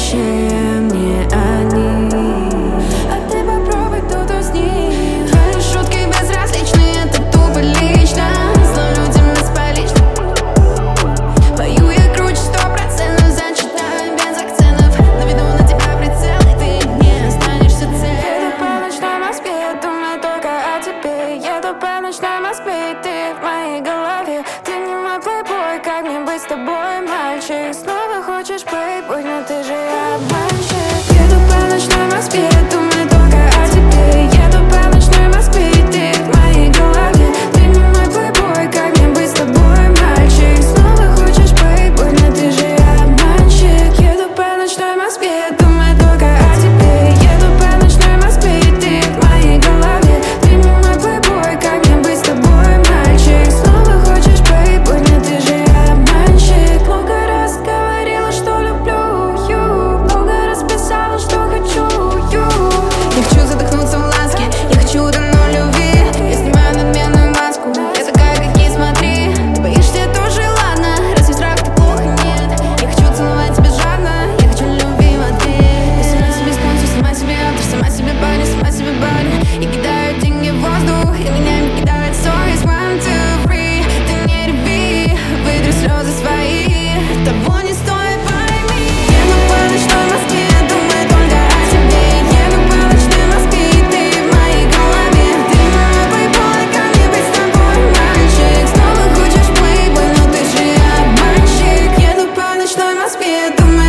чем не они. А ты попробуй тут усни. Твои шутки безразличны, это тупо лично. Злым людям нас полично. Пою я круче 100%, зачитаю без акцентов. Наведу на тебя прицел, и ты не останешься цел. Еду по ночной Москве, думаю только о тебе. Еду по ночной Москве, и ты в моей голове. Ты не мой плейбой, как мне быть с тобой, мальчик? Снова хочешь плейбой, но ты же обманщик. Еду по ночной Москве, думаю только о тебе. Еду по ночной Москве, и ты в моей голове. Ты не мой плейбой, как мне быть с тобой, мальчик? Снова хочешь плейбой, но ты же обманщик. Еду по ночной Москве, думаю только о тебе. Еду по ночной Москве, и ты в моей голове. Ты не мой плейбой, как мне быть с тобой, мальчик? Снова хочешь плейбой, но ты же обманщик. Много раз говорила, что люблю, много раз писала, что хочу, Я хочу задохнуться в ласке, я хочу утонуть в любви. Я снимаю надменную маску, я такая, как есть, смотри. Ты боишься, это уже ладно, разве страх так плохо? Нет, я хочу целовать тебя жадно, я хочу любви в ответ. Я сама себе спонсор, сама себе автор, сама себе парень, сама себе барин. Я кидаю деньги в воздух, и меня не кидает совесть. 1, 2, 3, ты не реви, вытри слезы свои, того не стоит, пойми. Еду по ночной Москве, думаю только о тебе. Еду по ночной Москве, и ты в моей голове. Ты не мой плейбой, как мне быть с тобой, мальчик? Снова хочешь плейбой, но ты же обманщик. Еду по ночной Москве, думаю